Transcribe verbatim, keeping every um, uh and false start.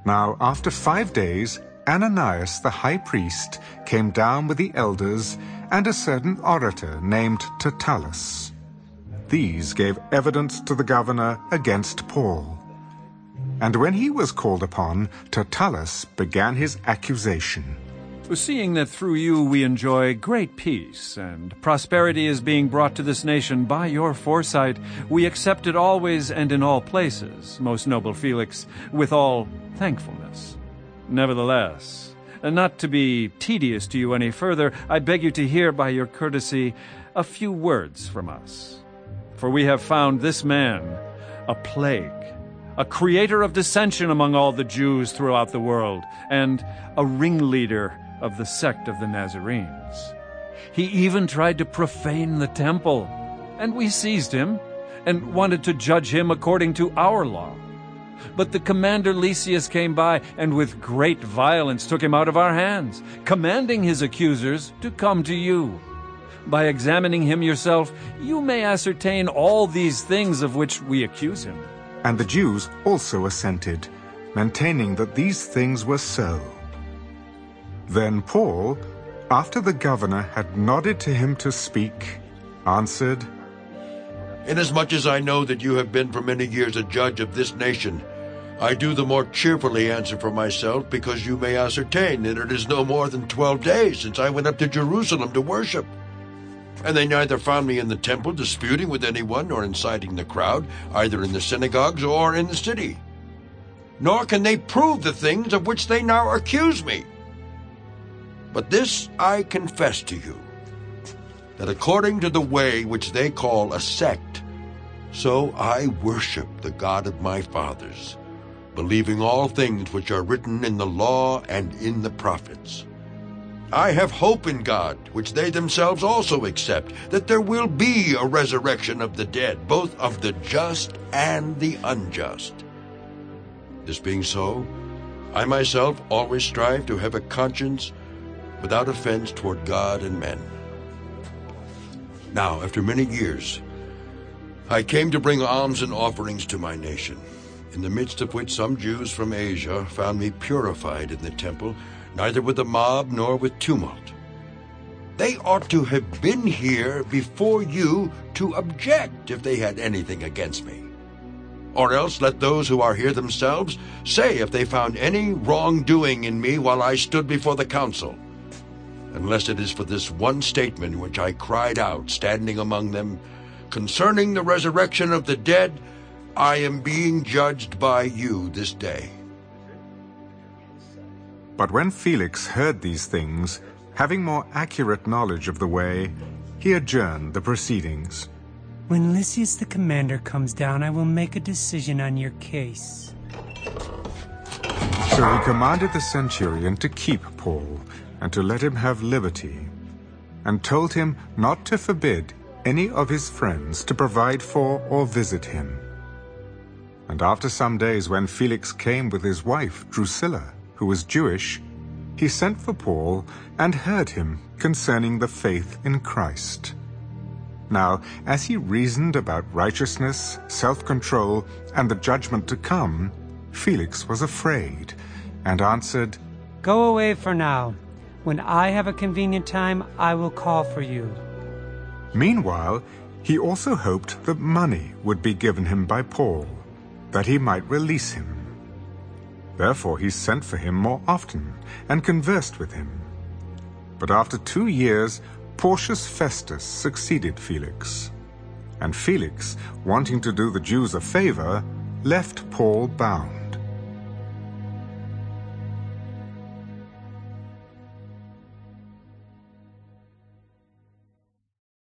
Now after five days, Ananias the high priest came down with the elders and a certain orator named Tertullus. These gave evidence to the governor against Paul. And when he was called upon, Tertullus began his accusation. Seeing that through you we enjoy great peace, and prosperity is being brought to this nation by your foresight, we accept it always and in all places, most noble Felix, with all thankfulness. Nevertheless, and not to be tedious to you any further, I beg you to hear by your courtesy a few words from us. For we have found this man a plague, a creator of dissension among all the Jews throughout the world, and a ringleader of the sect of the Nazarenes. He even tried to profane the temple, and we seized him and wanted to judge him according to our law. But the commander Lysias came by and with great violence took him out of our hands, commanding his accusers to come to you. By examining him yourself, you may ascertain all these things of which we accuse him. And the Jews also assented, maintaining that these things were so. Then Paul, after the governor had nodded to him to speak, answered, Inasmuch as I know that you have been for many years a judge of this nation, I do the more cheerfully answer for myself, because you may ascertain that it is no more than twelve days since I went up to Jerusalem to worship. And they neither found me in the temple disputing with anyone or inciting the crowd, either in the synagogues or in the city. Nor can they prove the things of which they now accuse me. But this I confess to you, that according to the way which they call a sect, so I worship the God of my fathers, believing all things which are written in the law and in the prophets. I have hope in God, which they themselves also accept, that there will be a resurrection of the dead, both of the just and the unjust. This being so, I myself always strive to have a conscience without offense toward God and men. Now, after many years, I came to bring alms and offerings to my nation, in the midst of which some Jews from Asia found me purified in the temple, neither with a mob nor with tumult. They ought to have been here before you to object if they had anything against me. Or else let those who are here themselves say if they found any wrongdoing in me while I stood before the council. Unless it is for this one statement which I cried out, standing among them, concerning the resurrection of the dead, I am being judged by you this day. But when Felix heard these things, having more accurate knowledge of the way, he adjourned the proceedings. When Lysias the commander comes down, I will make a decision on your case. So he commanded the centurion to keep Paul, and to let him have liberty, and told him not to forbid any of his friends to provide for or visit him. And after some days, when Felix came with his wife Drusilla, who was Jewish, he sent for Paul and heard him concerning the faith in Christ. Now, as he reasoned about righteousness, self-control, and the judgment to come, Felix was afraid, and answered, Go away for now. When I have a convenient time, I will call for you. Meanwhile, he also hoped that money would be given him by Paul, that he might release him. Therefore he sent for him more often, and conversed with him. But after two years, Porcius Festus succeeded Felix. And Felix, wanting to do the Jews a favor, left Paul bound.